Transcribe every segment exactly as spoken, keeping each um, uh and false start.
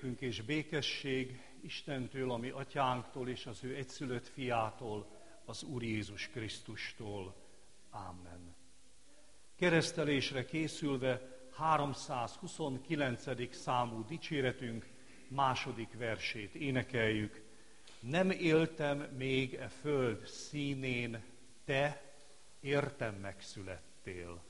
Nékünk és békesség Istentől, ami atyánktól és az ő egyszülött fiától, az Úr Jézus Krisztustól. Amen. Keresztelésre készülve háromszázhuszonkilencedik számú dicséretünk második versét énekeljük. Nem éltem még e föld színén, te értem megszülettél.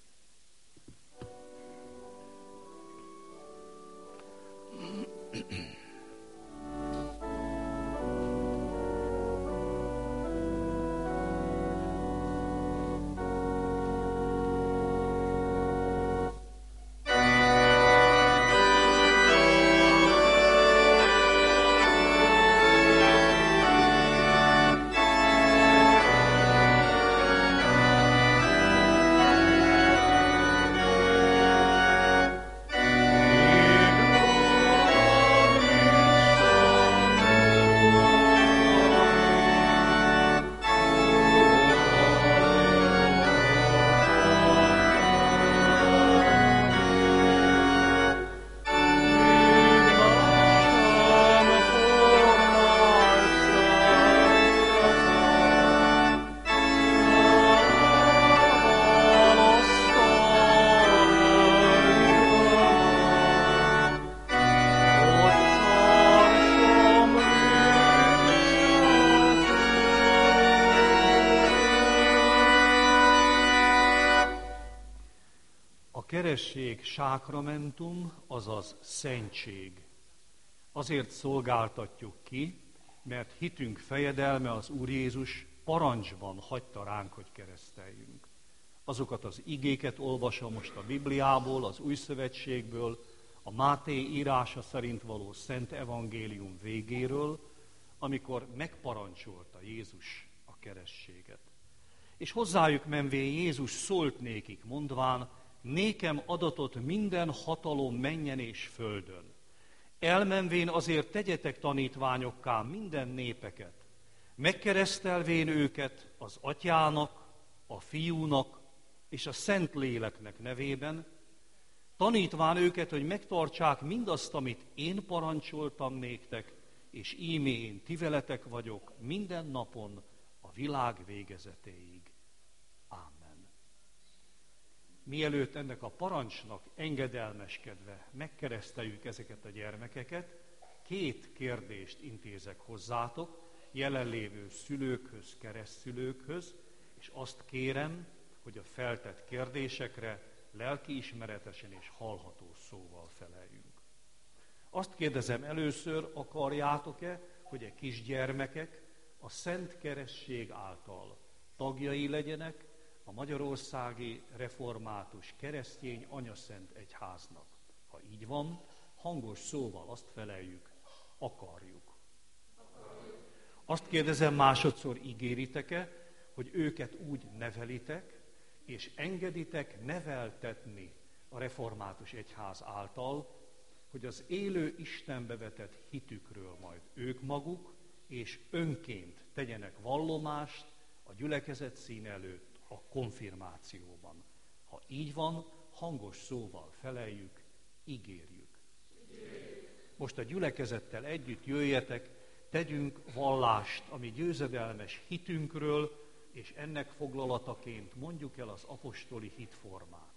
Keresztség sákramentum, azaz szentség. Azért szolgáltatjuk ki, mert hitünk fejedelme az Úr Jézus parancsban hagyta ránk, hogy kereszteljünk. Azokat az igéket olvasom most a Bibliából, az Új Szövetségből, a Máté írása szerint való Szent Evangélium végéről, amikor megparancsolta Jézus a keresztséget. És hozzájuk menvén Jézus szólt nékik, mondván, nékem adatot minden hatalom mennyen és földön. Elmenvén azért tegyetek tanítványokká minden népeket, megkeresztelvén őket az Atyának, a Fiúnak és a Szentléleknek nevében, tanítván őket, hogy megtartsák mindazt, amit én parancsoltam néktek, és íme én ti veletek vagyok minden napon a világ végezetéig. Mielőtt ennek a parancsnak engedelmeskedve megkereszteljük ezeket a gyermekeket, két kérdést intézek hozzátok, jelenlévő szülőkhöz, keresztszülőkhöz, és azt kérem, hogy a feltett kérdésekre lelkiismeretesen és hallható szóval feleljünk. Azt kérdezem először, akarjátok-e, hogy a kisgyermekek a Szent Keresztség által tagjai legyenek a Magyarországi Református Keresztény Anyaszent Egyháznak? Ha így van, hangos szóval azt feleljük, akarjuk. akarjuk. Azt kérdezem másodszor, ígéritek-e, hogy őket úgy nevelitek, és engeditek neveltetni a Református Egyház által, hogy az élő Istenbe vetett hitükről majd ők maguk, és önként tegyenek vallomást a gyülekezet szín előtt, a konfirmációban. Ha így van, hangos szóval feleljük, ígérjük. Most a gyülekezettel együtt jöjjetek, tegyünk vallást a mi győzedelmes hitünkről, és ennek foglalataként mondjuk el az apostoli hitformát.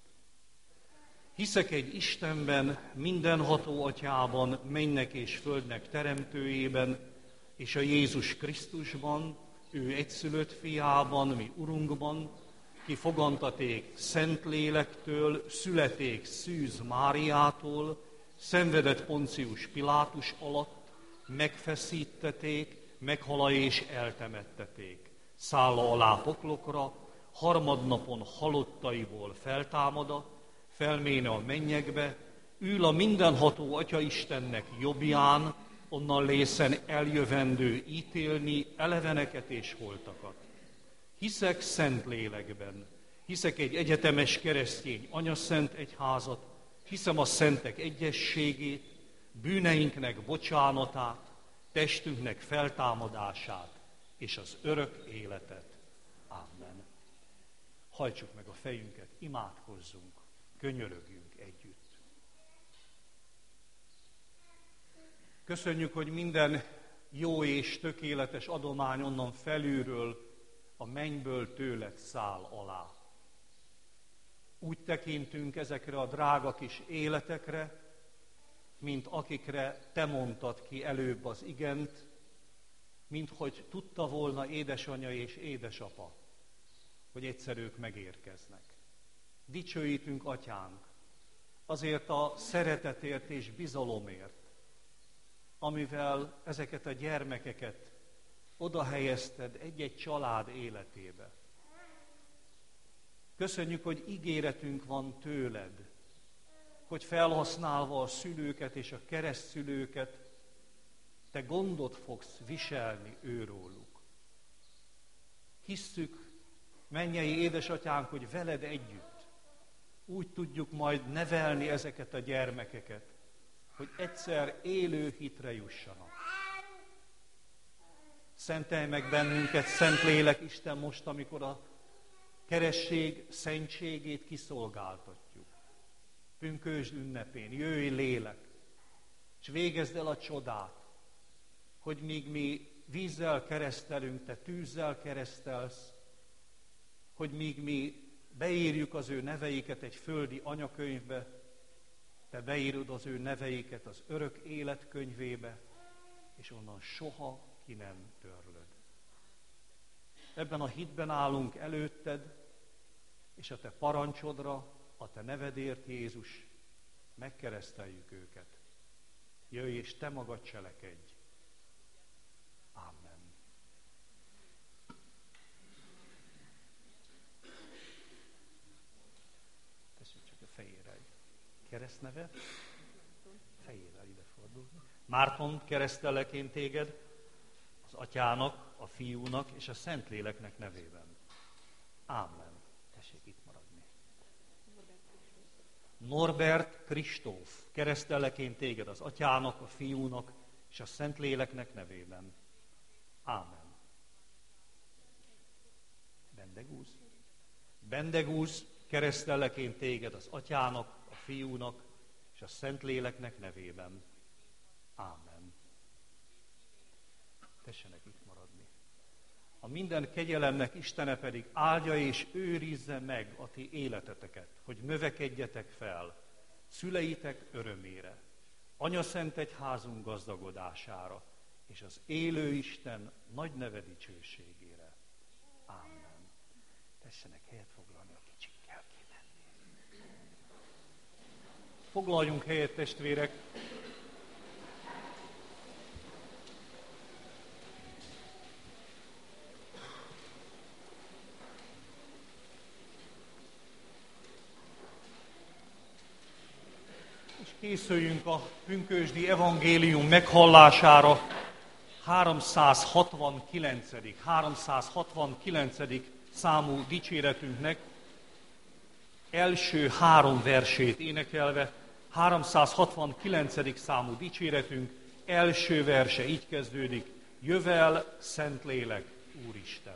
Hiszek egy Istenben, mindenható Atyában, mennek és földnek teremtőjében, és a Jézus Krisztusban, ő egyszülött fiában, mi Urunkban, ki fogantaték Szentlélektől, születék Szűz Máriától, szenvedett Poncius Pilátus alatt, megfeszítették, meghala és eltemetteték. Szálla alá poklokra, harmadnapon halottaiból feltámada, felméne a mennyekbe, ül a mindenható Atya Istennek jobbján, onnan lészen eljövendő ítélni eleveneket és holtakat. Hiszek szent lélekben, hiszek egy egyetemes keresztény anyaszent egyházat, hiszem a szentek egyességét, bűneinknek bocsánatát, testünknek feltámadását és az örök életet. Amen. Hajtsuk meg a fejünket, imádkozzunk, könyörögjünk együtt. Köszönjük, hogy minden jó és tökéletes adomány onnan felülről, a mennyből tőled száll alá. Úgy tekintünk ezekre a drága kis életekre, mint akikre te mondtad ki előbb az igent, mint hogy tudta volna édesanyja és édesapa, hogy egyszer ők megérkeznek. Dicsőítünk, Atyánk, azért a szeretetért és bizalomért, amivel ezeket a gyermekeket oda helyezted egy-egy család életébe. Köszönjük, hogy ígéretünk van tőled, hogy felhasználva a szülőket és a keresztszülőket, te gondot fogsz viselni őróluk. Hisszük, mennyei édesatyánk, hogy veled együtt úgy tudjuk majd nevelni ezeket a gyermekeket, hogy egyszer élő hitre jussanak. Szentelj meg bennünket, Szentlélek Isten, most, amikor a keresztség szentségét kiszolgáltatjuk. Pünkösd ünnepén, jöjj lélek, és végezd el a csodát, hogy míg mi vízzel keresztelünk, te tűzzel keresztelsz, hogy míg mi beírjuk az ő neveiket egy földi anyakönyvbe, te beírod az ő neveiket az örök élet könyvébe, és onnan soha ki nem törlöd. Ebben a hitben állunk előtted, és a te parancsodra, a te nevedért, Jézus, megkereszteljük őket. Jöjj, és te magad cselekedj. Amen. Teszünk csak a fejére egy keresztnevet. Fejével ide fordul. Márton, keresztellek én téged az Atyának, a Fiúnak és a Szentléleknek nevében. Ámen. Tessék itt maradni. Norbert Kristóf, keresztellek én téged az Atyának, a Fiúnak és a Szentléleknek nevében. Ámen. Bendegúz. Bendegúz, keresztellek én téged az Atyának, a Fiúnak és a Szentléleknek nevében. Ámen. Tessenek itt maradni. A minden kegyelemnek Istene pedig áldja és őrizze meg a ti életeteket, hogy növekedjetek fel, szüleitek örömére, Anyaszent Egyházunk gazdagodására, és az élő Isten nagy neve dicsőségére. Ámen. Tessenek helyet foglalni, a kicsik kell kimenni. Foglaljunk helyet, testvérek! Készüljünk a pünkösdi evangélium meghallására. háromszázhatvankilencedik háromszázhatvankilencedik számú dicséretünknek első három versét énekelve. háromszázhatvankilencedik számú dicséretünk első verse így kezdődik: Jövel, Szentlélek, Úristen!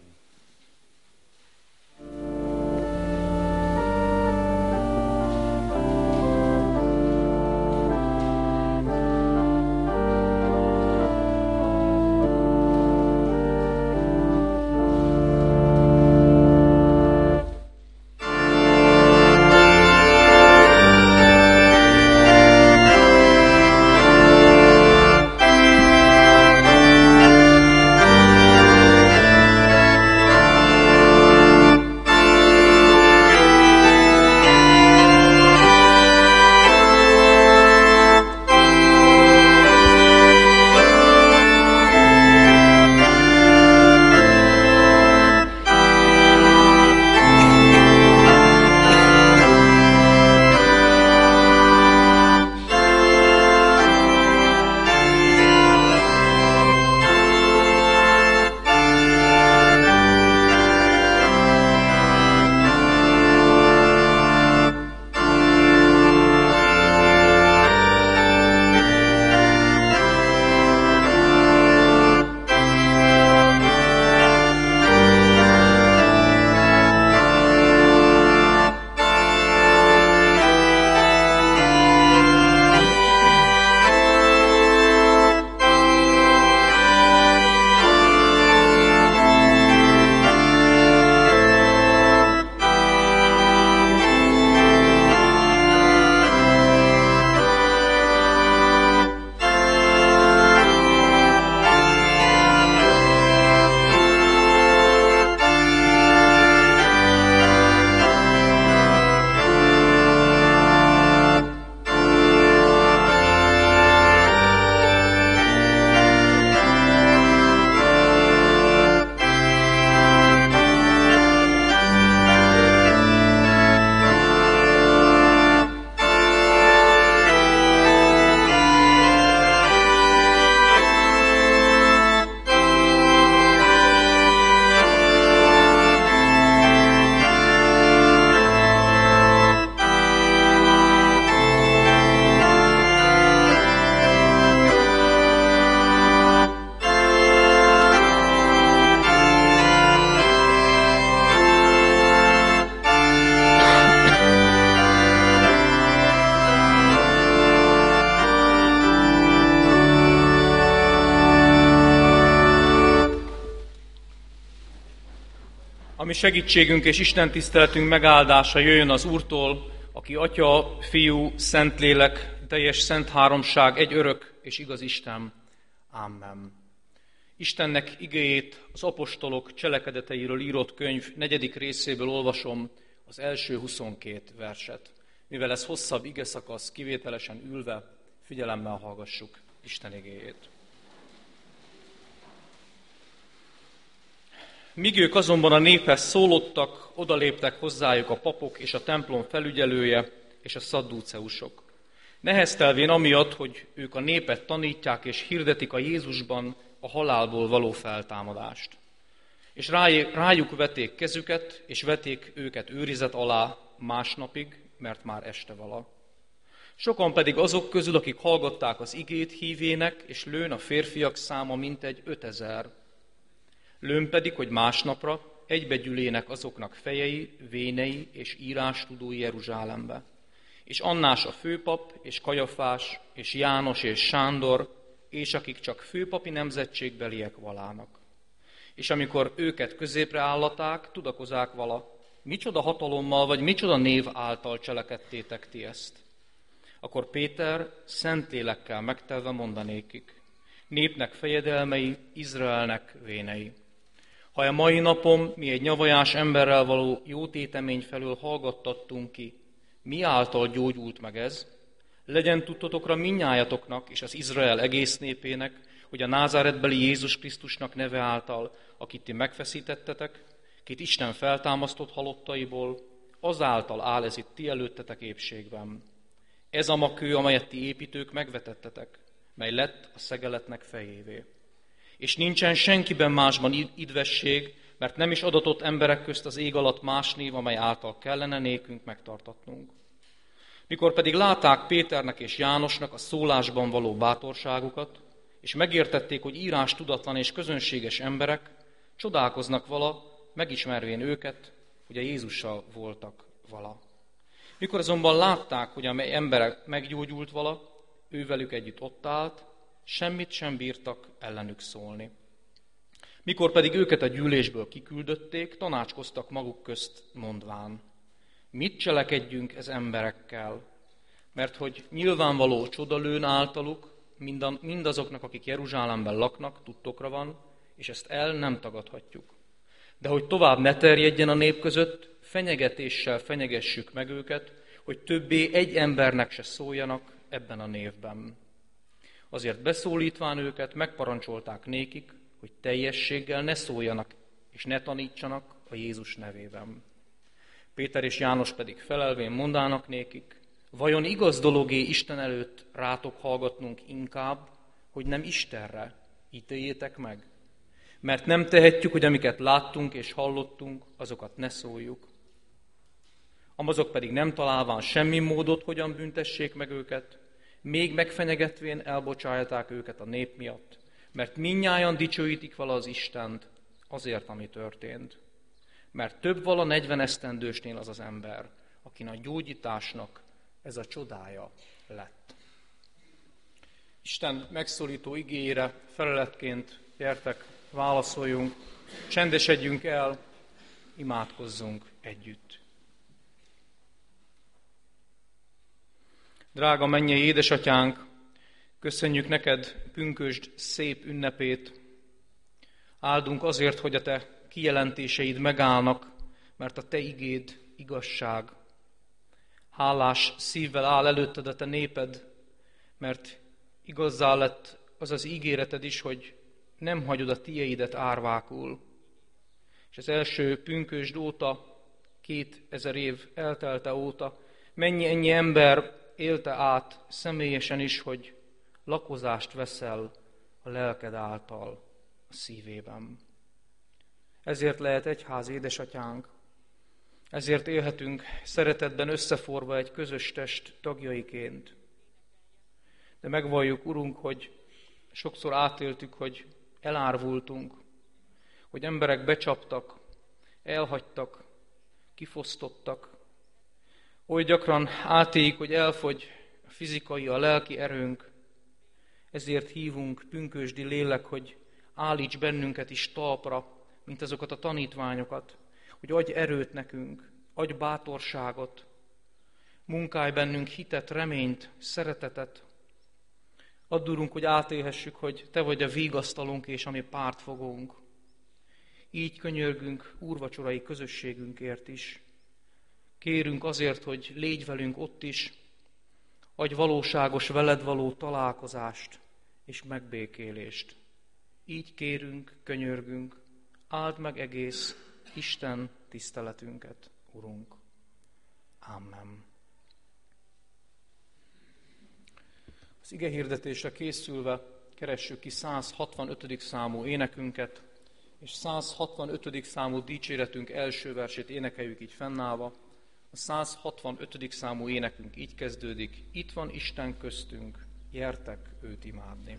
Amen. Ami segítségünk és Isten tiszteletünk megáldása jöjjön az Úrtól, aki Atya, Fiú, Szentlélek, teljes szent háromság, egy örök és igaz Isten. Amen. Istennek igéjét az apostolok cselekedeteiről írott könyv negyedik részéből olvasom az első huszonkét verset. Mivel ez hosszabb igeszakasz, kivételesen ülve, figyelemmel hallgassuk Isten igéjét. Míg ők azonban a néphez szólottak, odaléptek hozzájuk a papok és a templom felügyelője és a szadduceusok. Neheztelvén amiatt, hogy ők a népet tanítják és hirdetik a Jézusban a halálból való feltámadást. És rájuk veték kezüket, és veték őket őrizet alá másnapig, mert már este vala. Sokan pedig azok közül, akik hallgatták az igét, hívének, és lőn a férfiak száma mintegy ötezer. Lőn pedig, hogy másnapra egybegyülének azoknak fejei, vénei és írástudói Jeruzsálembe. És Annás a főpap, és Kajafás, és János és Sándor, és akik csak főpapi nemzetségbeliek valának. És amikor őket középre állaták, tudakozák vala, micsoda hatalommal, vagy micsoda név által cselekedtétek ti ezt. Akkor Péter Szentlélekkel megtelve mondanékik, népnek fejedelmei, Izraelnek vénei. Ha a mai napon mi egy nyavajás emberrel való jó tétemény felől hallgattattunk ki, mi által gyógyult meg ez, legyen tudtotokra mindnyájatoknak és az Izrael egész népének, hogy a názáretbeli Jézus Krisztusnak neve által, akit ti megfeszítettetek, kit Isten feltámasztott halottaiból, azáltal áll ez itt ti előttetek épségben. Ez a makő, amelyet ti építők megvetettetek, mely lett a szegeletnek fejévé. És nincsen senkiben másban idvesség, mert nem is adatott emberek közt az ég alatt más név, amely által kellene nékünk megtartatnunk. Mikor pedig látták Péternek és Jánosnak a szólásban való bátorságukat, és megértették, hogy írás tudatlan és közönséges emberek, csodálkoznak vala, megismervén őket, hogy a Jézussal voltak vala. Mikor azonban látták, hogy a emberek meggyógyult vala, ő velük együtt ott állt, semmit sem bírtak ellenük szólni. Mikor pedig őket a gyűlésből kiküldötték, tanácskoztak maguk közt mondván, mit cselekedjünk ez emberekkel, mert hogy nyilvánvaló csodalőn általuk mindazoknak, akik Jeruzsálemben laknak, tudtokra van, és ezt el nem tagadhatjuk. De hogy tovább ne terjedjen a nép között, fenyegetéssel fenyegessük meg őket, hogy többé egy embernek se szóljanak ebben a névben. Azért beszólítván őket, megparancsolták nékik, hogy teljességgel ne szóljanak és ne tanítsanak a Jézus nevében. Péter és János pedig felelvén mondának nékik, vajon igaz dologé Isten előtt rátok hallgatnunk inkább, hogy nem Istenre ítéljétek meg? Mert nem tehetjük, hogy amiket láttunk és hallottunk, azokat ne szóljuk. Amazok pedig nem találván semmi módot, hogyan büntessék meg őket, még megfenyegetvén elbocsálták őket a nép miatt, mert mindnyájan dicsőítik vala az Istent azért, ami történt. Mert több vala negyven esztendősnél az az ember, akin a gyógyításnak ez a csodája lett. Isten megszólító igéjére feleletként gyertek, válaszoljunk, csendesedjünk el, imádkozzunk együtt. Drága mennyei édesatyánk, köszönjük neked pünkösd szép ünnepét. Áldunk azért, hogy a te kijelentéseid megállnak, mert a te igéd igazság. Hálás szívvel áll előtted a te néped, mert igazzá lett az az ígéreted is, hogy nem hagyod a tieidet árvákul. És az első pünkösd óta, két ezer év eltelte óta, mennyi ennyi ember élte át személyesen is, hogy lakozást veszel a lelked által a szívében. Ezért lehet egyház édesatyánk, ezért élhetünk szeretetben összeforva egy közös test tagjaiként. De megvalljuk, Urunk, hogy sokszor átéltük, hogy elárvultunk, hogy emberek becsaptak, elhagytak, kifosztottak. Oly gyakran átéljük, hogy elfogy a fizikai, a lelki erőnk, ezért hívunk pünkösdi lélek, hogy állíts bennünket is talpra, mint azokat a tanítványokat, hogy adj erőt nekünk, adj bátorságot, munkálj bennünk hitet, reményt, szeretetet. Add, Urunk, hogy átélhessük, hogy Te vagy a vigasztalunk és a mi pártfogónk. Így könyörgünk úrvacsorai közösségünkért is. Kérünk azért, hogy légy velünk ott is, adj valóságos veled való találkozást és megbékélést. Így kérünk, könyörgünk, áld meg egész Isten tiszteletünket, Urunk. Amen. Az igehirdetésre készülve keressük ki száz hatvanötödik számú énekünket, és száz hatvanötödik számú dicséretünk első versét énekeljük így fennállva. A száz hatvanötödik számú énekünk így kezdődik: Itt van Isten köztünk, gyertek őt imádni.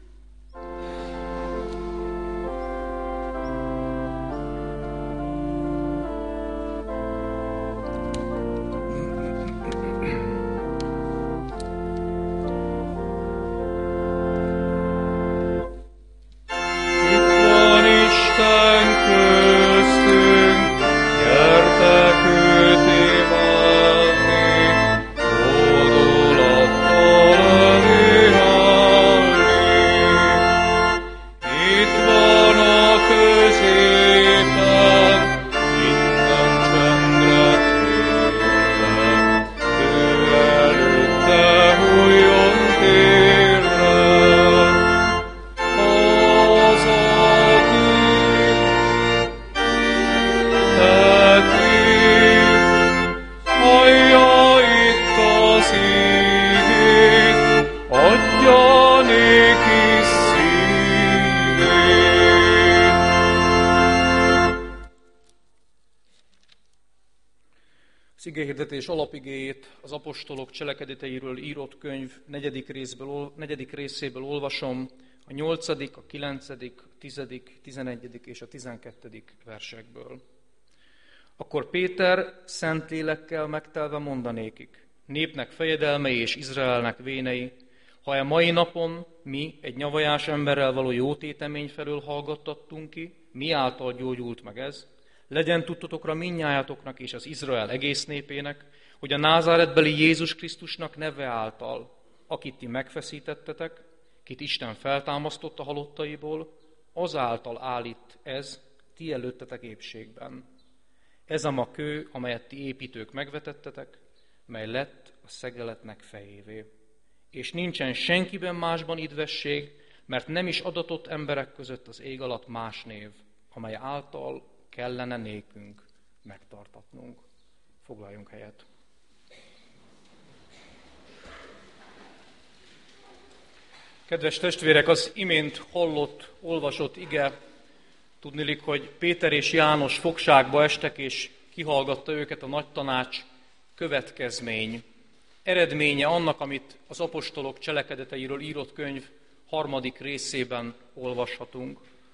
Az igehirdetés alapigéjét az apostolok cselekedeteiről írott könyv negyedik, részből, negyedik részéből olvasom, a nyolcadik, a kilencedik, a tizedik, tizenegyedik és a tizenkettedik versekből. Akkor Péter szent lélekkel megtelve mondanékik: népnek fejedelmei és Izraelnek vénei, ha e mai napon mi egy nyavajás emberrel való jótétemény felől hallgattattunk ki, mi által gyógyult meg ez, legyen tudtotokra mindnyájatoknak és az Izrael egész népének, hogy a názáretbeli Jézus Krisztusnak neve által, akit ti megfeszítettetek, kit Isten feltámasztott a halottaiból, azáltal állít ez ti előttetek épségben. Ez a ma kő, amelyet ti építők megvetettetek, mely lett a szegeletnek fejévé. És nincsen senkiben másban idvesség, mert nem is adatott emberek között az ég alatt más név, amely által kellene nékünk megtartatnunk. Foglaljunk helyet. Kedves testvérek, az imént hallott, olvasott ige, tudniillik, hogy Péter és János fogságba estek, és kihallgatta őket a nagy tanács, következmény, eredménye annak, amit az apostolok cselekedeteiről írott könyv harmadik részében olvashatunk.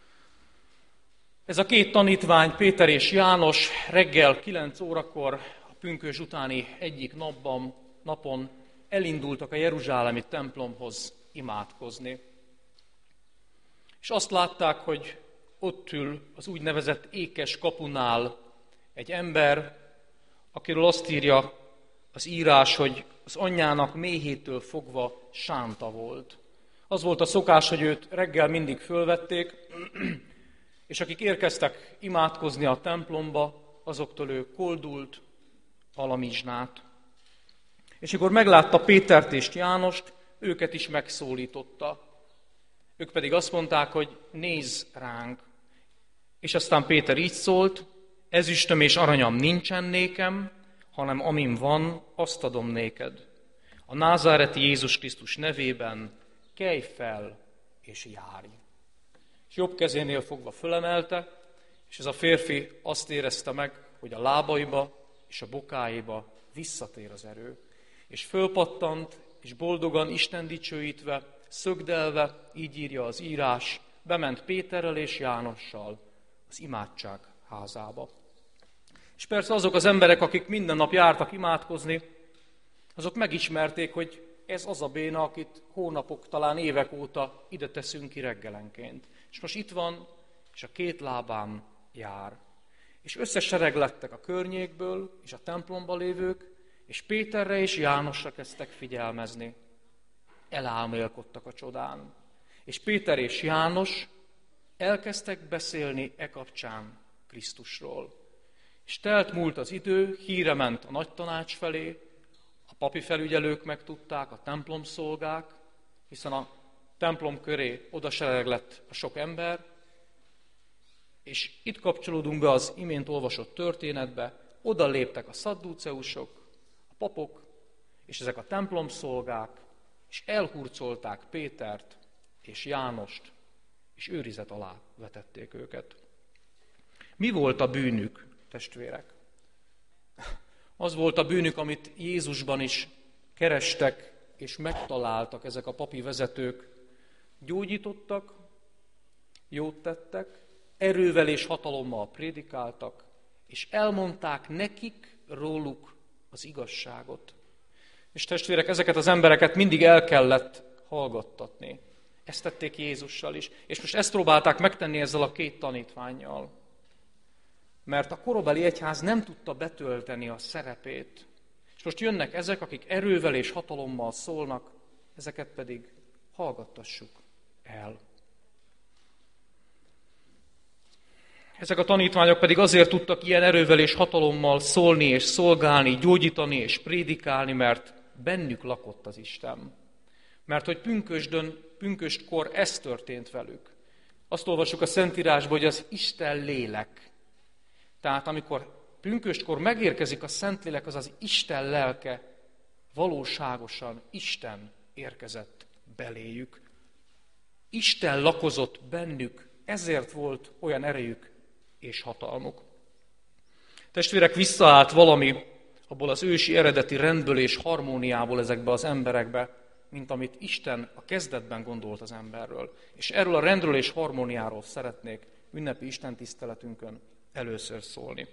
Ez a két tanítvány, Péter és János reggel kilenc órakor, a pünkösd utáni egyik napban, napon elindultak a jeruzsálemi templomhoz imádkozni. És azt látták, hogy ott ül az úgynevezett ékes kapunál egy ember, akiről azt írja az írás, hogy az anyjának méhétől fogva sánta volt. Az volt a szokás, hogy őt reggel mindig fölvették, és akik érkeztek imádkozni a templomba, azoktól ő koldult alamizsnát. És amikor meglátta Pétert és Jánost, őket is megszólította. Ők pedig azt mondták, hogy nézz ránk. És aztán Péter így szólt: ezüstöm és aranyam nincsen nékem, hanem amin van, azt adom néked. A názáreti Jézus Krisztus nevében kelj fel és járj. És jobb kezénél fogva fölemelte, és ez a férfi azt érezte meg, hogy a lábaiba és a bokáiba visszatér az erő. És fölpattant, és boldogan Isten dicsőítve, szögdelve, így írja az írás, bement Péterrel és Jánossal az imádság házába. És persze azok az emberek, akik minden nap jártak imádkozni, azok megismerték, hogy ez az a béna, akit hónapok, talán évek óta ide teszünk ki reggelenként. És most itt van, és a két lábán jár. és összesereglettek a környékből, és a templomban lévők, és Péterre és Jánosra kezdtek figyelmezni. Elálmélkodtak a csodán. És Péter és János elkezdtek beszélni e kapcsán Krisztusról. És telt múlt az idő, híre ment a nagy tanács felé, a papi felügyelők megtudták, a templomszolgák, hiszen a templom köré oda sereglett a sok ember, és itt kapcsolódunk be az imént olvasott történetbe, oda léptek a szadduceusok, a papok, és ezek a templomszolgák, és elhurcolták Pétert és Jánost, és őrizet alá vetették őket. Mi volt a bűnük, testvérek? Az volt a bűnük, amit Jézusban is kerestek, és megtaláltak ezek a papi vezetők. Gyógyítottak, jót tettek, erővel és hatalommal prédikáltak, és elmondták nekik róluk az igazságot. És testvérek, ezeket az embereket mindig el kellett hallgattatni. Ezt tették Jézussal is. És most ezt próbálták megtenni ezzel a két tanítvánnyal. Mert a korabeli egyház nem tudta betölteni a szerepét. És most jönnek ezek, akik erővel és hatalommal szólnak, ezeket pedig hallgattassuk el. Ezek a tanítványok pedig azért tudtak ilyen erővel és hatalommal szólni és szolgálni, gyógyítani és prédikálni, mert bennük lakott az Isten. Mert hogy pünkösdön, pünköstkor ez történt velük. Azt olvassuk a Szentírásban, hogy az Isten lélek. Tehát amikor pünköstkor megérkezik a Szentlélek, az az Isten lelke, valóságosan Isten érkezett beléjük. Isten lakozott bennük, ezért volt olyan erejük és hatalmuk. Testvérek, visszaállt valami abból az ősi eredeti rendből és harmóniából ezekbe az emberekbe, mint amit Isten a kezdetben gondolt az emberről. És erről a rendről és harmóniáról szeretnék ünnepi istentiszteletünkön először szólni.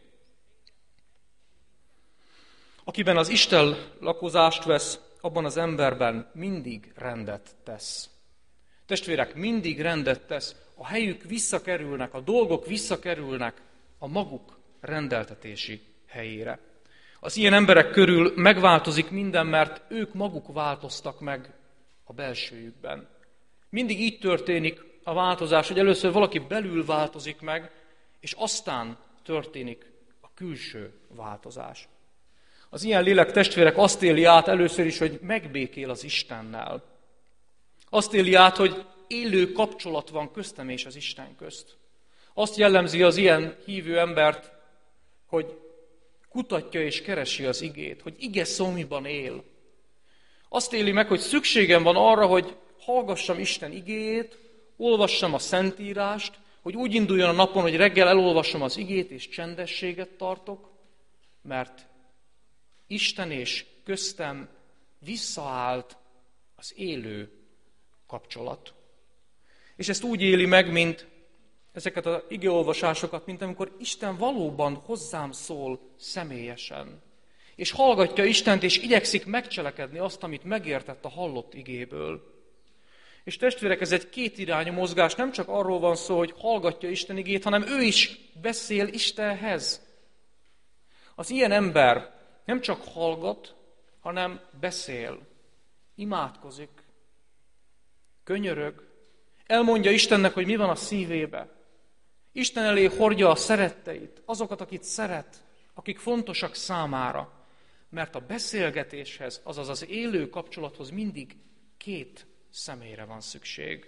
Akiben az Isten lakozást vesz, abban az emberben mindig rendet tesz. Testvérek, mindig rendet tesz, a helyük visszakerülnek, a dolgok visszakerülnek a maguk rendeltetési helyére. Az ilyen emberek körül megváltozik minden, mert ők maguk változtak meg a belsőjükben. Mindig így történik a változás, hogy először valaki belül változik meg, és aztán történik a külső változás. Az ilyen lélek testvérek azt éli át először is, hogy megbékél az Istennel. Azt éli át, hogy élő kapcsolat van köztem és az Isten közt. Azt jellemzi az ilyen hívő embert, hogy kutatja és keresi az igét, hogy ige szómiban él. Azt éli meg, hogy szükségem van arra, hogy hallgassam Isten igéjét, olvassam a Szentírást, hogy úgy induljon a napon, hogy reggel elolvasom az igét és csendességet tartok, mert Isten és köztem visszaállt az élő kapcsolat. És ezt úgy éli meg, mint ezeket az igeolvasásokat, mint amikor Isten valóban hozzám szól személyesen. És hallgatja Istent, és igyekszik megcselekedni azt, amit megértett a hallott igéből. És testvérek, ez egy kétirányú mozgás, nem csak arról van szó, hogy hallgatja Isten igét, hanem ő is beszél Istenhez. Az ilyen ember nem csak hallgat, hanem beszél, imádkozik, könyörög, elmondja Istennek, hogy mi van a szívébe. Isten elé hordja a szeretteit, azokat, akit szeret, akik fontosak számára. Mert a beszélgetéshez, azaz az élő kapcsolathoz mindig két személyre van szükség.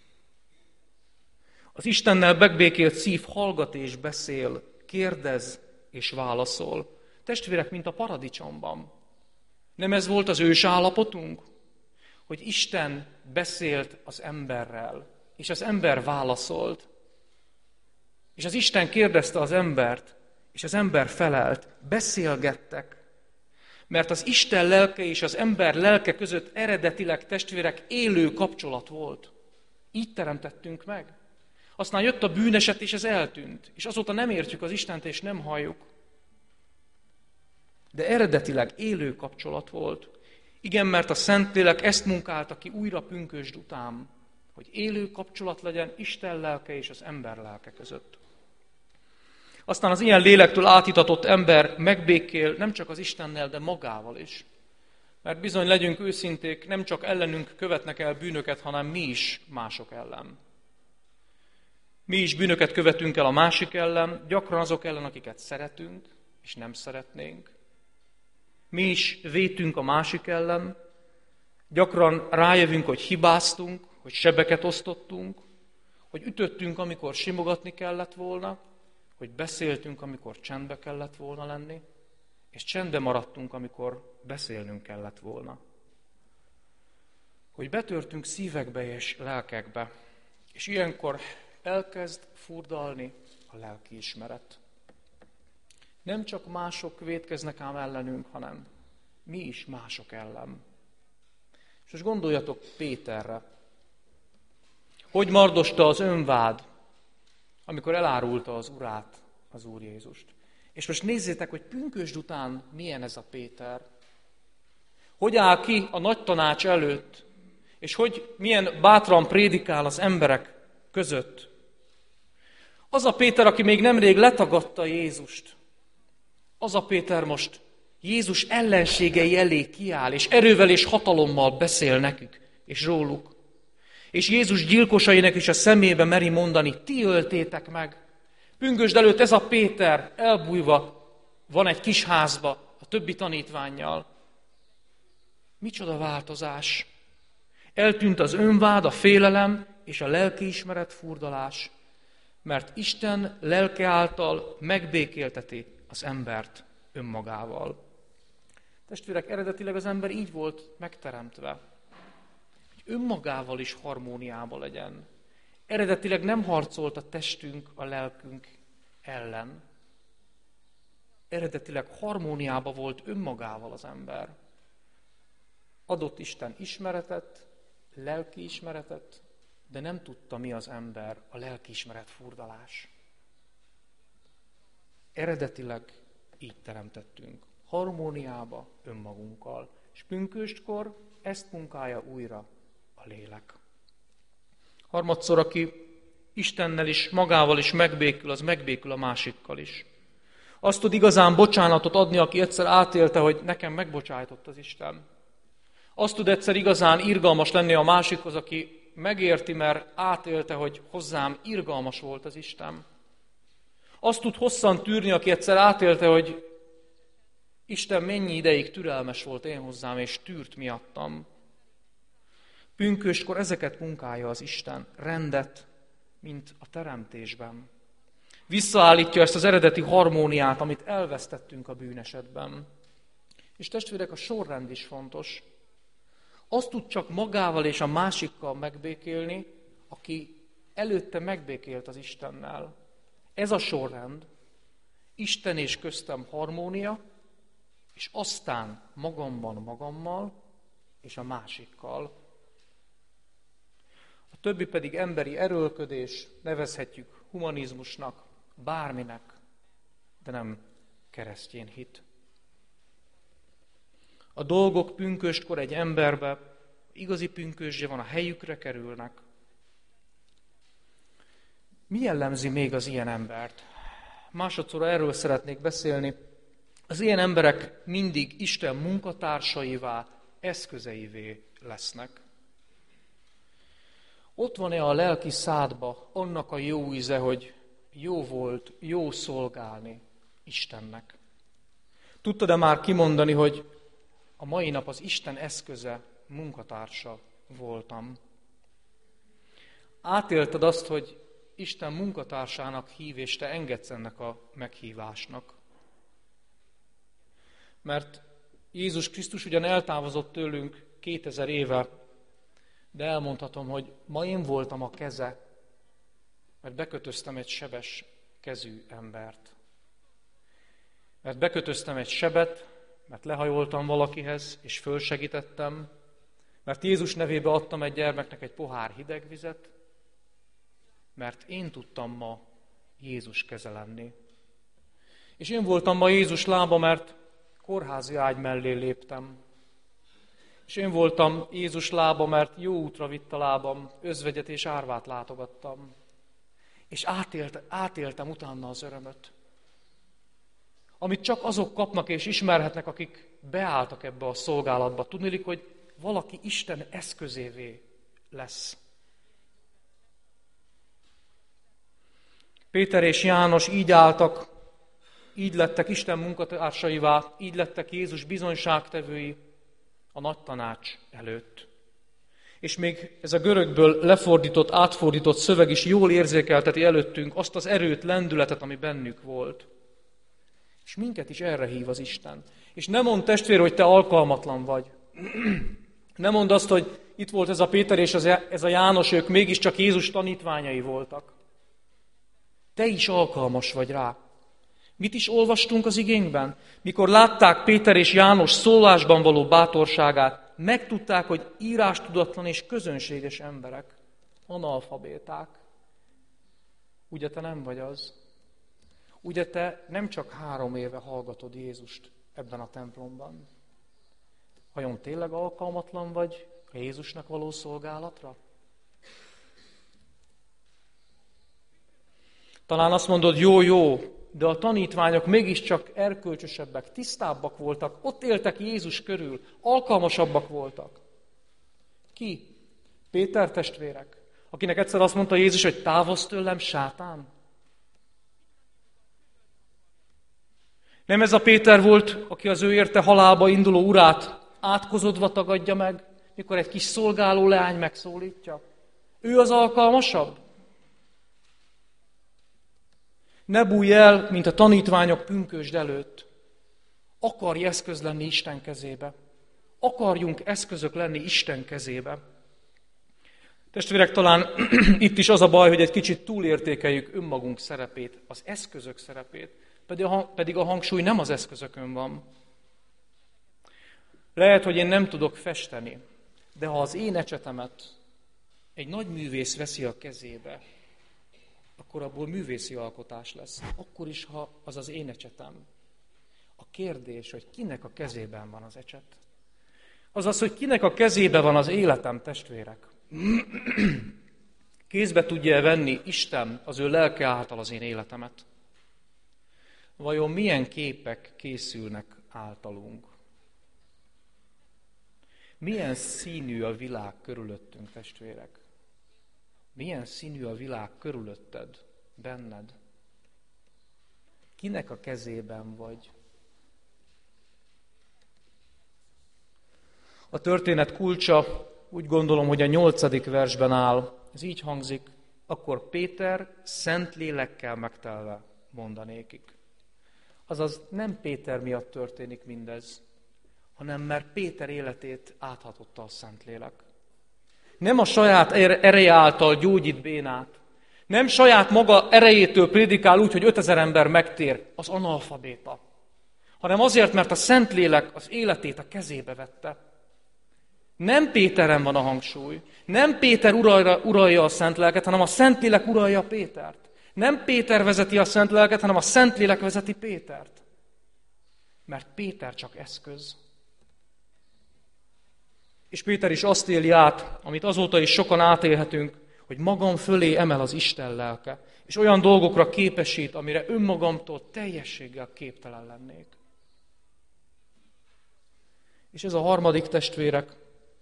Az Istennel megbékélt szív hallgat és beszél, kérdez és válaszol. Testvérek, mint a paradicsomban. Nem ez volt az ős állapotunk? Hogy Isten beszélt az emberrel, és az ember válaszolt. És az Isten kérdezte az embert, és az ember felelt. Beszélgettek. Mert az Isten lelke és az ember lelke között eredetileg, testvérek, élő kapcsolat volt. Így teremtettünk meg. Aztán jött a bűneset, és ez eltűnt. És azóta nem értjük az Istent, és nem halljuk. De eredetileg élő kapcsolat volt. Igen, mert a Szentlélek ezt munkálta ki újra pünkösd után, hogy élő kapcsolat legyen Isten lelke és az ember lelke között. Aztán az ilyen lélektől átitatott ember megbékél nem csak az Istennel, de magával is. Mert bizony, legyünk őszinték, nem csak ellenünk követnek el bűnöket, hanem mi is mások ellen. Mi is bűnöket követünk el a másik ellen, gyakran azok ellen, akiket szeretünk, és nem szeretnénk. Mi is vétünk a másik ellen, gyakran rájövünk, hogy hibáztunk, hogy sebeket osztottunk, hogy ütöttünk, amikor simogatni kellett volna, hogy beszéltünk, amikor csendbe kellett volna lenni, és csendbe maradtunk, amikor beszélnünk kellett volna. Hogy betörtünk szívekbe és lelkekbe, és ilyenkor elkezd furdalni a lelkiismeret. Nem csak mások vétkeznek ám ellenünk, hanem mi is mások ellen. És most gondoljatok Péterre. Hogy mardosta az önvád, amikor elárulta az Urát, az Úr Jézust. És most nézzétek, hogy pünkösd után milyen ez a Péter. Hogy áll ki a nagy tanács előtt, és hogy milyen bátran prédikál az emberek között. Az a Péter, aki még nemrég letagadta Jézust, az a Péter most Jézus ellenségei elé kiáll, és erővel és hatalommal beszél nekük, és róluk. És Jézus gyilkosainak is a szemébe meri mondani, ti öltétek meg. Pünkösd előtt ez a Péter elbújva van egy kis házba a többi tanítvánnyal. Micsoda változás! Eltűnt az önvád, a félelem és a lelkiismeret furdalás, mert Isten lelke által megbékélteti az embert önmagával. Testvérek, eredetileg az ember így volt megteremtve, hogy önmagával is harmóniában legyen. Eredetileg nem harcolt a testünk a lelkünk ellen. Eredetileg harmóniában volt önmagával az ember. Adott Isten ismeretet, lelkiismeretet, de nem tudta, mi az ember, a lelkiismeret furdalás. Eredetileg így teremtettünk, harmóniába önmagunkkal, és pünköstkor ezt munkálja újra a lélek. Harmadszor, aki Istennel is, magával is megbékül, az megbékül a másikkal is. Azt tud igazán bocsánatot adni, aki egyszer átélte, hogy nekem megbocsájtott az Isten. Azt tud egyszer igazán irgalmas lenni a másikhoz, aki megérti, mert átélte, hogy hozzám irgalmas volt az Isten. Azt tud hosszan tűrni, aki egyszer átélte, hogy Isten mennyi ideig türelmes volt én hozzám, és tűrt miattam. Pünköstkor ezeket munkálja az Isten, rendet, mint a teremtésben. Visszaállítja ezt az eredeti harmóniát, amit elvesztettünk a bűnesetben. És testvérek, a sorrend is fontos. Azt tud csak magával és a másikkal megbékélni, aki előtte megbékélt az Istennel. Ez a sorrend, Isten és köztem harmónia, és aztán magamban magammal, és a másikkal. A többi pedig emberi erőlködés, nevezhetjük humanizmusnak, bárminek, de nem keresztény hit. A dolgok pünköstkor egy emberbe, igazi pünkösdje van, a helyükre kerülnek. Mi jellemzi még az ilyen embert? Másodszor erről szeretnék beszélni. Az ilyen emberek mindig Isten munkatársaivá, eszközeivé lesznek. Ott van-e a lelki szádba annak a jó íze, hogy jó volt, jó szolgálni Istennek? Tudtad-e már kimondani, hogy a mai nap az Isten eszköze, munkatársa voltam? Átélted azt, hogy Isten munkatársának hív, és te engedsz ennek a meghívásnak? Mert Jézus Krisztus ugyan eltávozott tőlünk kétezer éve, de elmondhatom, hogy ma én voltam a keze, mert bekötöztem egy sebes kezű embert. Mert bekötöztem egy sebet, mert lehajoltam valakihez, és fölsegítettem, mert Jézus nevébe adtam egy gyermeknek egy pohár hideg vizet, mert én tudtam ma Jézus keze lenni. És én voltam ma Jézus lába, mert kórházi ágy mellé léptem. És én voltam Jézus lába, mert jó útra vitt a lábam, özvegyet és árvát látogattam. És átélt, átéltem utána az örömöt. amit csak azok kapnak és ismerhetnek, akik beálltak ebbe a szolgálatba. Tudniillik, hogy valaki Isten eszközévé lesz. Péter és János így álltak, így lettek Isten munkatársaivá, így lettek Jézus bizonyságtevői a nagy tanács előtt. És még ez a görögből lefordított, átfordított szöveg is jól érzékelteti előttünk azt az erőt, lendületet, ami bennük volt. És minket is erre hív az Isten. És nem mondd, testvér, hogy te alkalmatlan vagy. Nem mondd azt, hogy itt volt ez a Péter és ez a János, ők mégiscsak Jézus tanítványai voltak. Te is alkalmas vagy rá. Mit is olvastunk az igénkben? Mikor látták Péter és János szólásban való bátorságát, megtudták, hogy írástudatlan és közönséges emberek, analfabéták. Ugye te nem vagy az? Ugye te nem csak három éve hallgatod Jézust ebben a templomban? Vajon tényleg alkalmatlan vagy a Jézusnak való szolgálatra? Talán azt mondod, jó, jó, de a tanítványok mégiscsak erkölcsösebbek, tisztábbak voltak, ott éltek Jézus körül, alkalmasabbak voltak. Ki? Péter testvérek, akinek egyszer azt mondta Jézus, hogy távozz tőlem, sátán? Nem ez a Péter volt, aki az ő érte halálba induló urát átkozodva tagadja meg, mikor egy kis szolgáló leány megszólítja? Ő az alkalmasabb? Ne bújj el, mint a tanítványok pünkösd előtt. Akarj eszköz lenni Isten kezébe. Akarjunk eszközök lenni Isten kezébe. Testvérek, talán itt is az a baj, hogy egy kicsit túlértékeljük önmagunk szerepét, az eszközök szerepét, pedig a, pedig a hangsúly nem az eszközökön van. Lehet, hogy én nem tudok festeni, de ha az én ecsetemet egy nagy művész veszi a kezébe, akkor abból művészi alkotás lesz. Akkor is, ha az az én ecsetem. A kérdés, hogy kinek a kezében van az ecset. Azaz, hogy kinek a kezében van az életem, testvérek. Kézbe tudja venni Isten az ő lelke által az én életemet. Vajon milyen képek készülnek általunk? Milyen színű a világ körülöttünk, testvérek? Milyen színű a világ körülötted, benned? Kinek a kezében vagy? A történet kulcsa úgy gondolom, hogy a nyolcadik versben áll. Ez így hangzik, akkor Péter szent lélekkel megtelve mondanékik. Azaz nem Péter miatt történik mindez, hanem mert Péter életét áthatotta a Szentlélek. Nem a saját ereje által gyógyít bénát, nem saját maga erejétől prédikál úgy, hogy ötezer ember megtér, az analfabéta, hanem azért, mert a Szentlélek az életét a kezébe vette. Nem Péteren van a hangsúly, nem Péter uralja, uralja a Szentléleket, hanem a Szentlélek uralja Pétert. Nem Péter vezeti a Szentléleket, hanem a Szentlélek vezeti Pétert. Mert Péter csak eszköz. És Péter is azt éli át, amit azóta is sokan átélhetünk, hogy magam fölé emel az Isten lelke, és olyan dolgokra képesít, amire önmagamtól teljességgel képtelen lennék. És ez a harmadik, testvérek,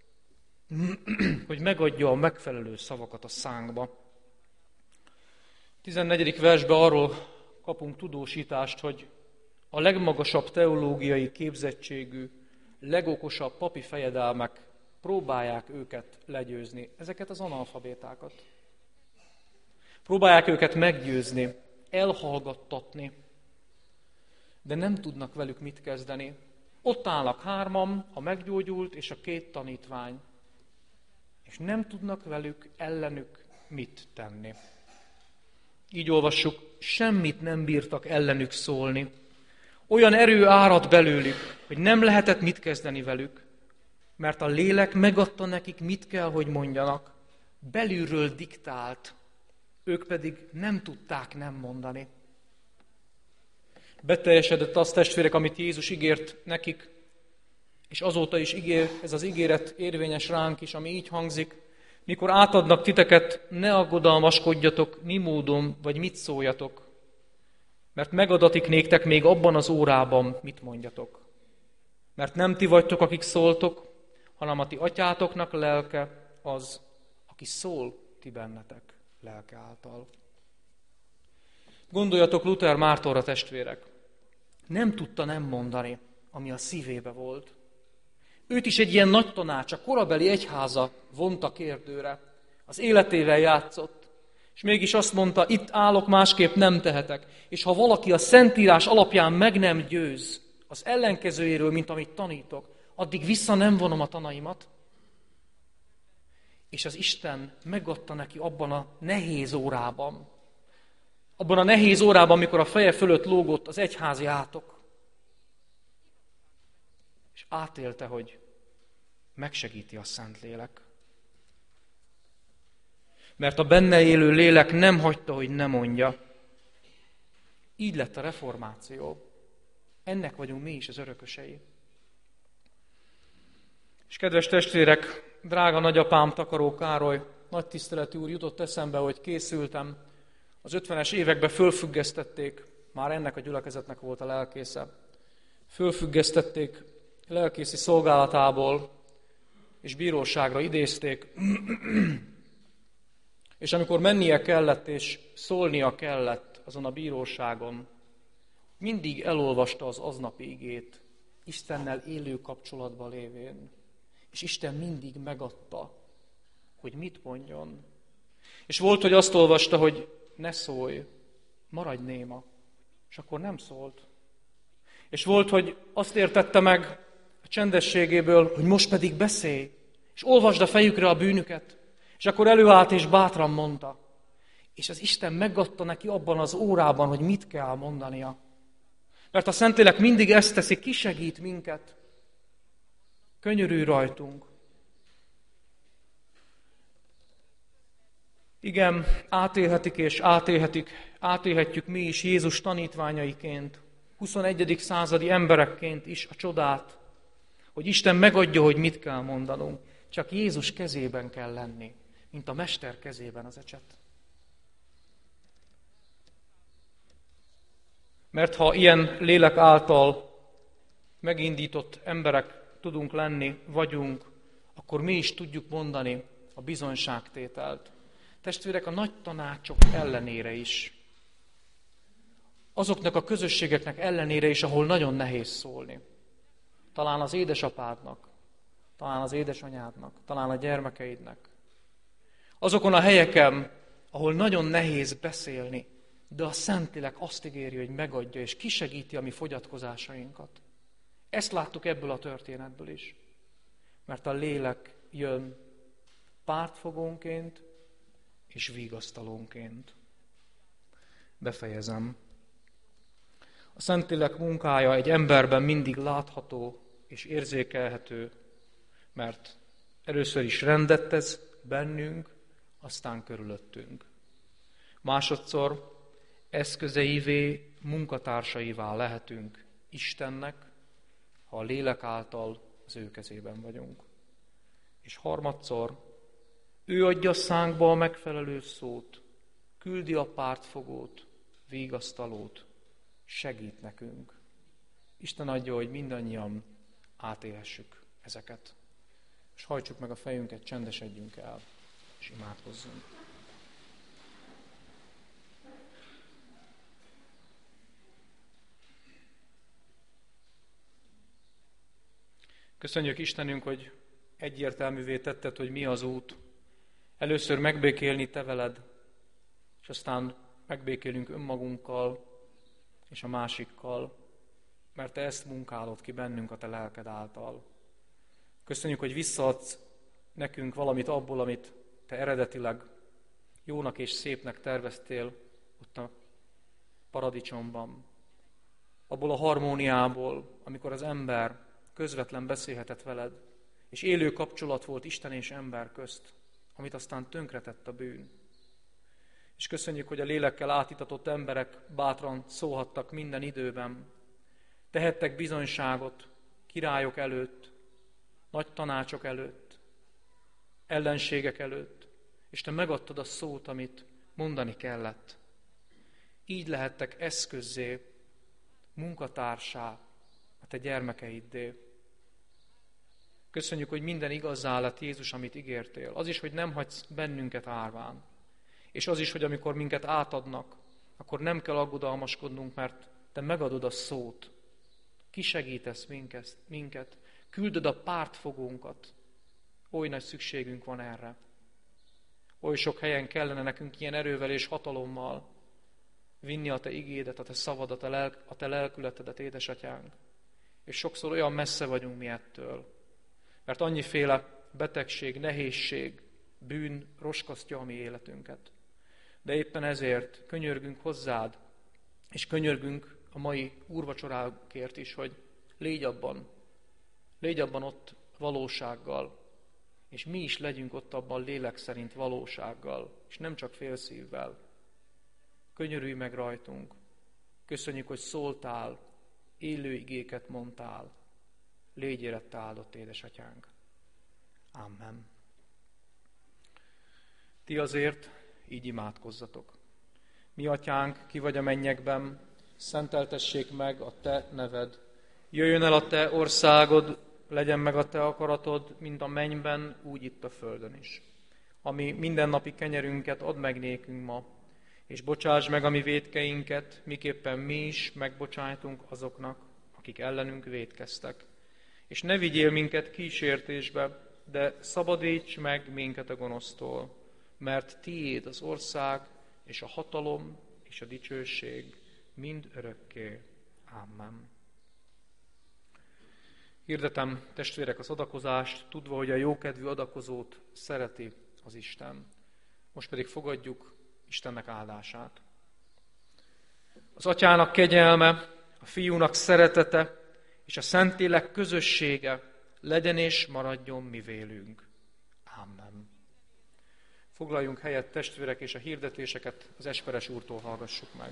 hogy megadja a megfelelő szavakat a szánkba. tizennegyedik versben arról kapunk tudósítást, hogy a legmagasabb teológiai képzettségű, legokosabb papi fejedelmek próbálják őket legyőzni, ezeket az analfabétákat. Próbálják őket meggyőzni, elhallgattatni, de nem tudnak velük mit kezdeni. Ott állnak hárman, a meggyógyult és a két tanítvány, és nem tudnak velük ellenük mit tenni. Így olvassuk, semmit nem bírtak ellenük szólni. Olyan erő árad belőlük, hogy nem lehetett mit kezdeni velük, mert a lélek megadta nekik, mit kell, hogy mondjanak. Belülről diktált, ők pedig nem tudták nem mondani. Beteljesedett az, testvérek, amit Jézus ígért nekik, és azóta is ígér, ez az ígéret érvényes ránk is, ami így hangzik, mikor átadnak titeket, ne aggodalmaskodjatok, mi módon vagy mit szóljatok, mert megadatik néktek még abban az órában, mit mondjatok. Mert nem ti vagytok, akik szóltok, hanem a ti atyátoknak lelke az, aki szól ti bennetek lelke által. Gondoljatok Luther Mártonra, testvérek. Nem tudta nem mondani, ami a szívébe volt. Őt is egy ilyen nagy tanács, a korabeli egyháza vonta kérdőre. Az életével játszott, és mégis azt mondta, itt állok, másképp nem tehetek. És ha valaki a Szentírás alapján meg nem győz az ellenkezőjéről, mint amit tanítok, addig vissza nem vonom a tanaimat. És az Isten megadta neki abban a nehéz órában, abban a nehéz órában, amikor a feje fölött lógott az egyházi átok, és átélte, hogy megsegíti a Szentlélek. Mert a benne élő lélek nem hagyta, hogy ne mondja. Így lett a reformáció. Ennek vagyunk mi is az örökösei. És kedves testvérek, drága nagyapám, Takaró Károly, nagy tiszteletű úr, jutott eszembe, hogy készültem. Az ötvenes években fölfüggesztették, már ennek a gyülekezetnek volt a lelkésze. Fölfüggesztették lelkészi szolgálatából, és bíróságra idézték. És amikor mennie kellett, és szólnia kellett azon a bíróságon, mindig elolvasta az aznapi igét, Istennel élő kapcsolatban lévén. És Isten mindig megadta, hogy mit mondjon. És volt, hogy azt olvasta, hogy ne szólj, maradj néma. És akkor nem szólt. És volt, hogy azt értette meg a csendességéből, hogy most pedig beszélj, és olvasd a fejükre a bűnüket. És akkor előállt és bátran mondta. És az Isten megadta neki abban az órában, hogy mit kell mondania. Mert a Szentlélek mindig ezt teszi, kisegít minket. Könyörülj rajtunk. Igen, átélhetik és átélhetik, átélhetjük mi is Jézus tanítványaiként, huszonegyedik századi emberekként is a csodát, hogy Isten megadja, hogy mit kell mondanunk. Csak Jézus kezében kell lenni, mint a Mester kezében az ecset. Mert ha ilyen lélek által megindított emberek tudunk lenni, vagyunk, akkor mi is tudjuk mondani a bizonyságtételt. Testvérek, a nagy tanácsok ellenére is, azoknak a közösségeknek ellenére is, ahol nagyon nehéz szólni. Talán az édesapádnak, talán az édesanyádnak, talán a gyermekeidnek. Azokon a helyeken, ahol nagyon nehéz beszélni, de a Szentlélek azt ígéri, hogy megadja és kisegíti a mi fogyatkozásainkat. Ezt láttuk ebből a történetből is. Mert a lélek jön pártfogónként és vigasztalónként. Befejezem. A Szentlélek munkája egy emberben mindig látható és érzékelhető, mert először is rendet tesz bennünk, aztán körülöttünk. Másodszor eszközeivé, munkatársaivá lehetünk Istennek, ha a lélek által az ő kezében vagyunk. És harmadszor ő adja szánkba a megfelelő szót, küldi a pártfogót, vigasztalót, segít nekünk. Isten adja, hogy mindannyian átélhessük ezeket. És hajtsuk meg a fejünket, csendesedjünk el, és imádkozzunk. Köszönjük Istenünk, hogy egyértelművé tetted, hogy mi az út. Először megbékélni te veled, és aztán megbékélünk önmagunkkal és a másikkal, mert te ezt munkálod ki bennünk a te lelked által. Köszönjük, hogy visszaadsz nekünk valamit abból, amit te eredetileg jónak és szépnek terveztél ott a paradicsomban. Abból a harmóniából, amikor az ember közvetlen beszélhetett veled, és élő kapcsolat volt Isten és ember közt, amit aztán tönkretett a bűn. És köszönjük, hogy a lélekkel átitatott emberek bátran szólhattak minden időben, tehettek bizonyságot királyok előtt, nagy tanácsok előtt, ellenségek előtt, és te megadtad a szót, amit mondani kellett. így lehettek eszközzé, munkatársá a te gyermekeiddé. Köszönjük, hogy minden igazzá lett, Jézus, amit ígértél. Az is, hogy nem hagysz bennünket árván. És az is, hogy amikor minket átadnak, akkor nem kell aggodalmaskodnunk, mert te megadod a szót. Kisegítesz minket, minket, küldöd a pártfogónkat. Oly nagy szükségünk van erre. Oly sok helyen kellene nekünk ilyen erővel és hatalommal vinni a te igédet, a te szavadat, a, lelk, a te lelkületedet, édesatyánk. És sokszor olyan messze vagyunk mi ettől, mert annyiféle betegség, nehézség, bűn roskasztja a mi életünket. De éppen ezért könyörgünk hozzád, és könyörgünk a mai úrvacsorákért is, hogy légy abban, légy abban ott valósággal, és mi is legyünk ott abban lélek szerint valósággal, és nem csak félszívvel. Könyörülj meg rajtunk. Köszönjük, hogy szóltál, élő igéket mondtál. Légy érette áldott, édesatyánk. Amen. Ti azért így imádkozzatok. Mi atyánk, ki vagy a mennyekben, szenteltessék meg a te neved. Jöjjön el a te országod, legyen meg a te akaratod, mint a mennyben, úgy itt a földön is. Ami mindennapi kenyerünket add meg nékünk ma, és bocsáss meg a mi vétkeinket, miképpen mi is megbocsájtunk azoknak, akik ellenünk vétkeztek. És ne vigyél minket kísértésbe, de szabadíts meg minket a gonosztól, mert tiéd az ország, és a hatalom, és a dicsőség mind örökké. Amen. Hirdetem, testvérek, az adakozást, tudva, hogy a jókedvű adakozót szereti az Isten. Most pedig fogadjuk Istennek áldását. Az Atyának kegyelme, a Fiúnak szeretete, és a Szentlélek közössége legyen és maradjon mi vélünk. Amen. Foglaljunk helyet, testvérek, és a hirdetéseket az Esperes úrtól hallgassuk meg.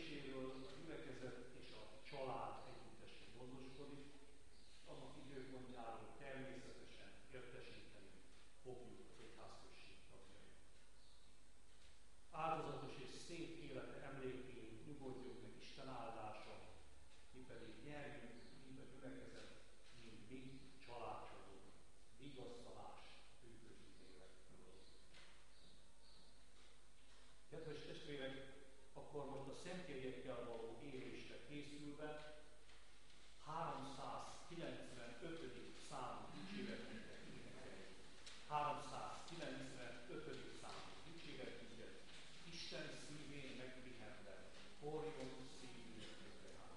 Temetéséről a gyülekezet és a család együttesen gondoskodik, annak időpontjában pedig nyerjünk, mint a gyülekezet, mint mi családtagok, vigasztalás, üdvözítélek. Kedves testvérek, akkor most a szentjegyekkel való élésre készülve háromszázkilencvenötödik számú dicséretünket énekeljük. háromszázkilencvenötödik számú dicséretünket Isten szívén megpihenve, forjon szívünk rá.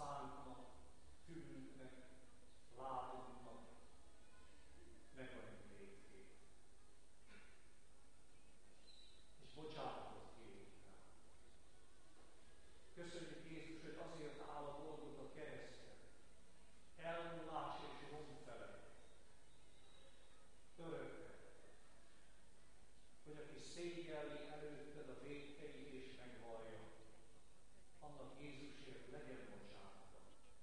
szánknak, fülünknek, lábunknak, megadjuk végét. És bocsánatot kérünk rá. Köszönjük Jézus, hogy azért áll a dolgot a kereszten. Elmúlás és romfelek. Örökre. Hogy aki szégyelli előtted a vétkeit és megvallja, annak Jézusért legyen bocsánata.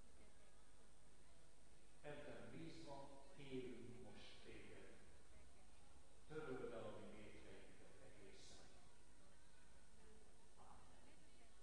Ebben bízva kérünk most téged. Töröld el a mi vétkeinket egészen. Ámen.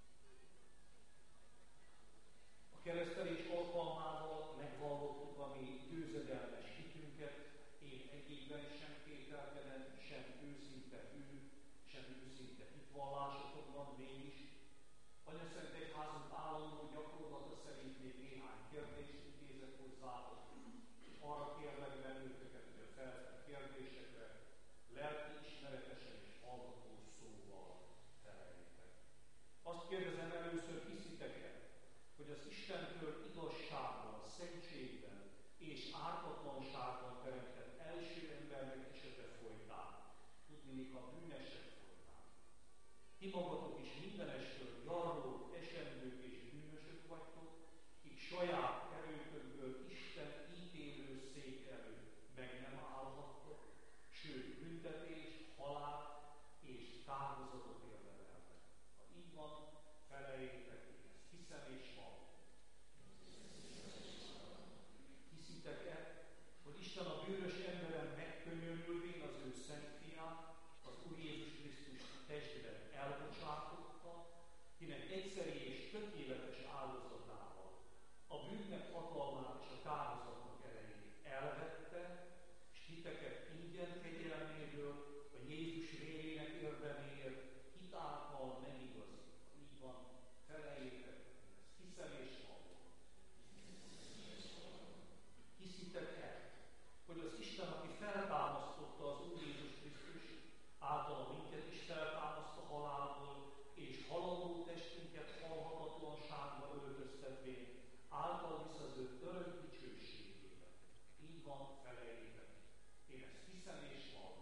A keresztelés alkalmával megvallottuk a mi győzedelmes hitünket, én egyikben sem kételkedem, sem őszinte hű, sem őszinte hitvallásotokban mégis. Anyaszent Egyházunk állandó gyakorlata szerint még néhány kérdést intézett hozzátok, és arra kérlek bennőtöket, hogy a feltett kérdésekre lelki ismeretesen és hallgató szóval feleljétek. Azt kérdezem először, hiszitek-e, hogy az Istentől igazságban, szentségben és ártatlanságban teremtett első embernek esete folytán, tudniillik a bűnesek folytán. Ti magatok is mindenestől gyarlók, esendők és bűnösök vagytok, kik saját erőtökből Isten ítélő szék előtt meg nem állhattok, sőt büntetés, halál és kárhozatot érdemeltek. Ha így van, feleljétek, én ezt hiszem és vallom. Hiszitek-e, hogy Isten a bűnös emberen megkönyörülvén az ő szent fiát, az Úr Jézus Krisztus testben elbocsátotta, kinek egyszeri és tökéletes áldozatával a bűnnek hatalmát és a kárhozatnak erejét elvette, és titeket ingyen kegyelméből a Jézus vérének érdeméért hitáltal megigazít. Így van, feleljétek, ezt hiszem és vallom. Hiszitek-e, hogy az Isten, aki feltámasztotta az Úr Jézus Krisztus, általa minket is feltámaszt a halálból, és haladó testünket halhatatlanságba öltöztetvén, által visz az ő örök dicsőségébe. Így van, feleljétek. Én ezt hiszem és vallom.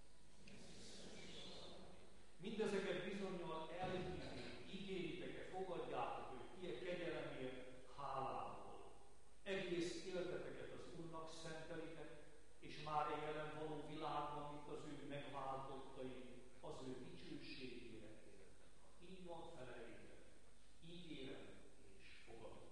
Mindezeket bizonnyal elhívni, ígéritek-e, fogadjátok őt ilyen kegyelemért, hálából. Egész életeteket az Úrnak szentelitek, és már a jelen való világban, mint az ő megváltottai, az ő dicsőségére éltek. Ha így van, feleljétek, ígérem és fogadom.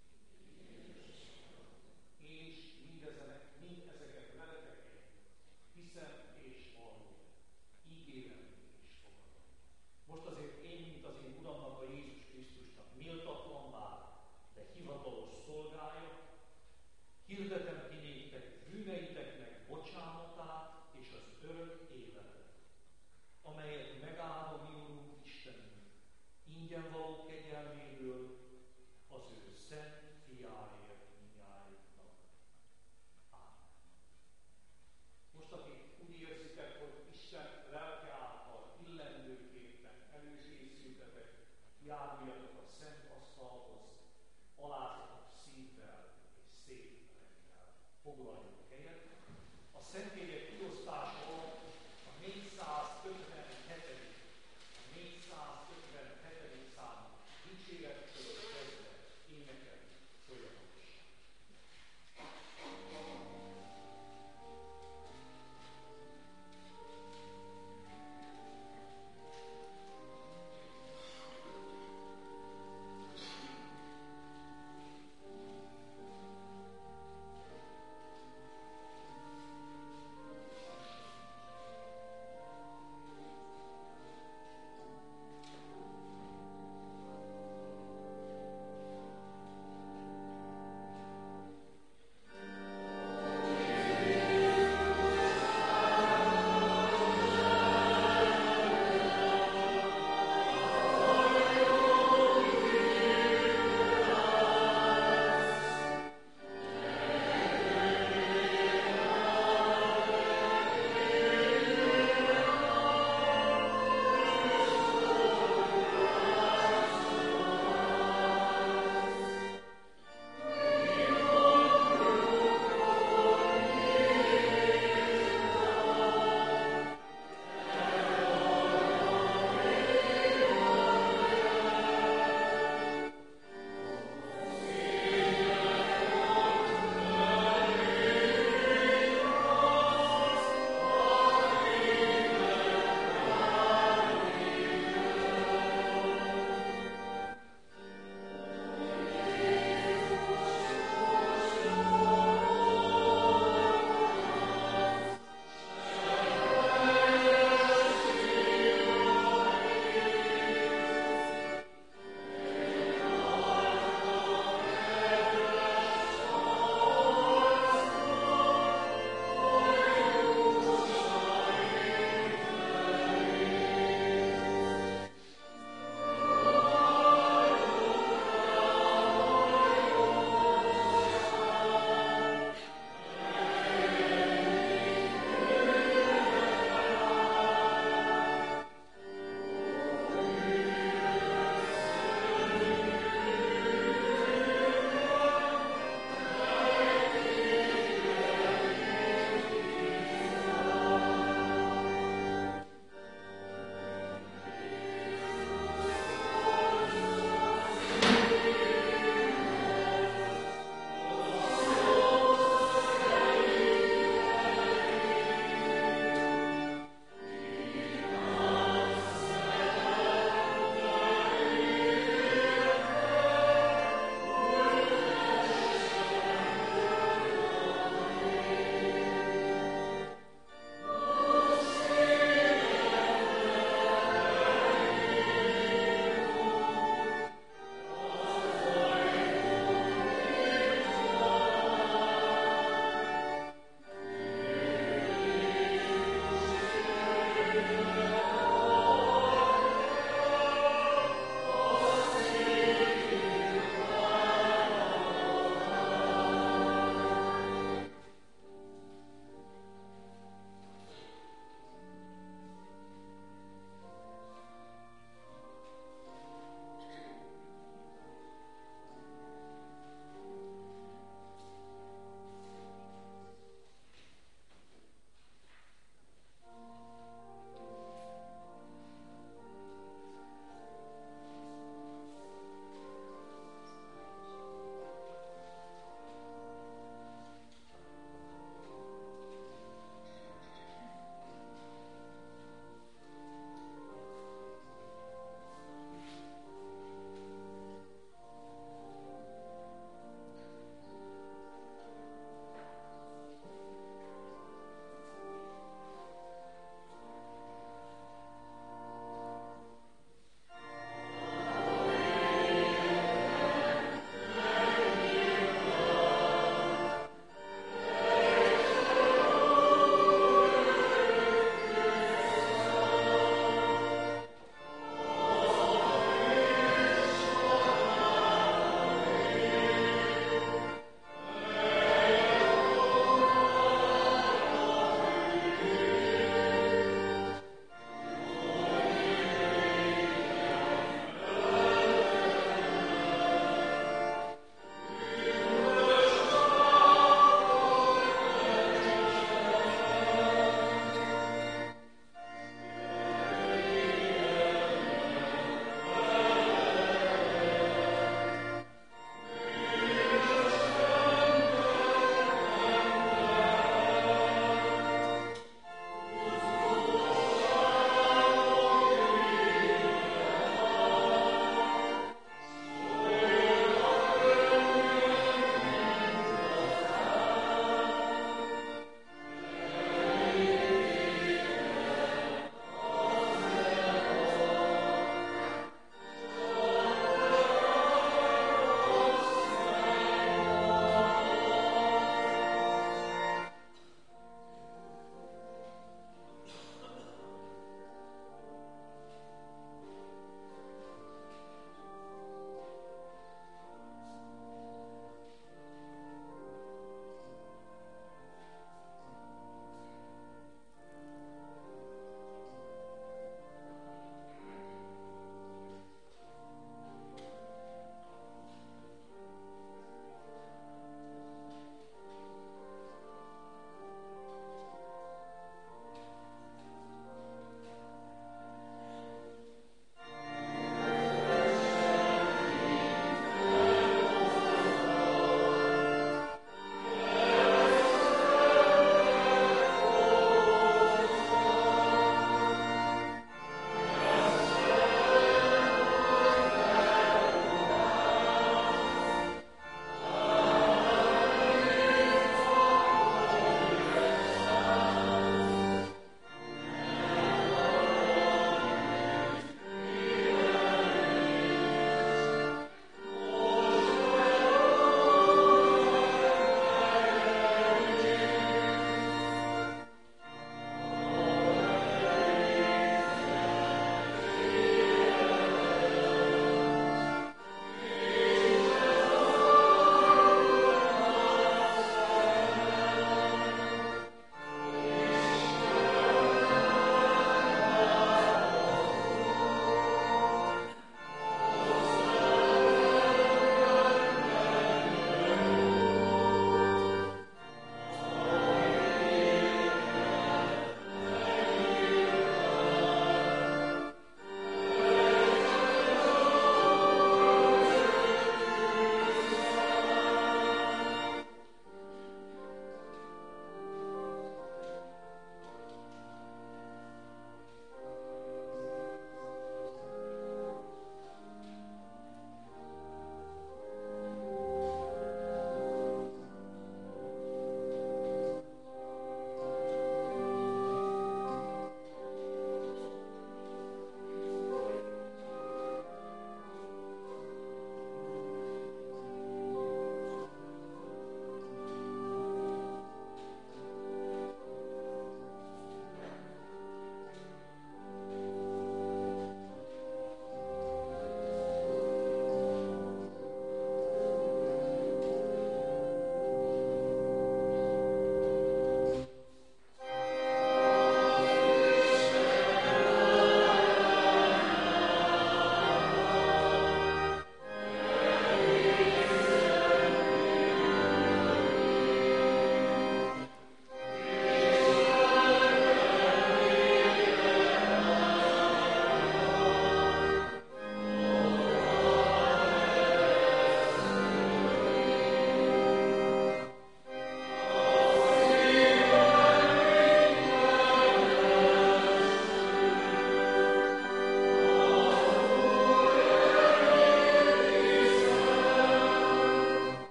És mindezenek, mind ezeket veletek együtt, hiszem és vallom, ígérem és fogadom. Most azért én, mint az én Uramnak, a Jézus Krisztusnak méltatlan bár, de hivatalos szolgája, hirdetem ki néktek bűneiteknek bocsánatát és az örök életet, amelyet megáll a mi Úrunk Istenünk, ingyen való kegyelméből az ő szent fiáért mindnyájunknak. Ámen. Most, akik úgy érzitek, hogy Isten lelke által illendőképpen előkészültetek, járuljatok a szent asztalhoz, alázatos szívvel és szép reggel. Foglaljuk helyet. A szentélyek kiosztása alatt a négyszázötvenhetedik a négyszázötvenhetedik számú dicsérettől kezdve énekelni folyamatosan. Thank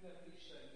ünneplésen